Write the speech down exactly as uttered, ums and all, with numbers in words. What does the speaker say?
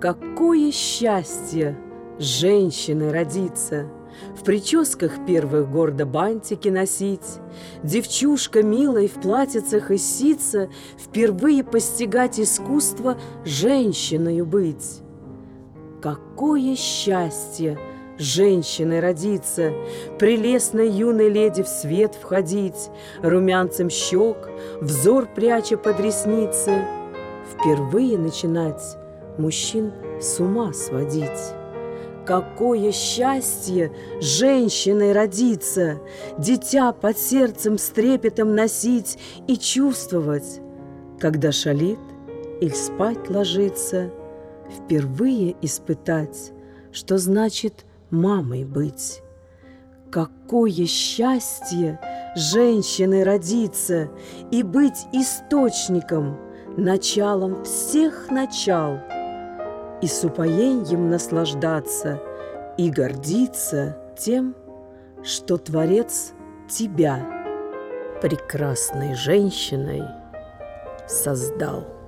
Какое счастье женщиной родиться, в прическах первых гордо бантики носить, девчушка милой в платьицах и сица, впервые постигать искусство женщиною быть. Какое счастье женщиной родиться, прелестной юной леди в свет входить, румянцем щек, взор пряча под ресницы, впервые начинать мужчин с ума сводить. Какое счастье женщиной родиться, дитя под сердцем с трепетом носить и чувствовать, когда шалит или спать ложится, впервые испытать, что значит мамой быть. Какое счастье женщиной родиться и быть источником, началом всех начал, и с упоеньем наслаждаться, и гордиться тем, что Творец тебя прекрасной женщиной создал.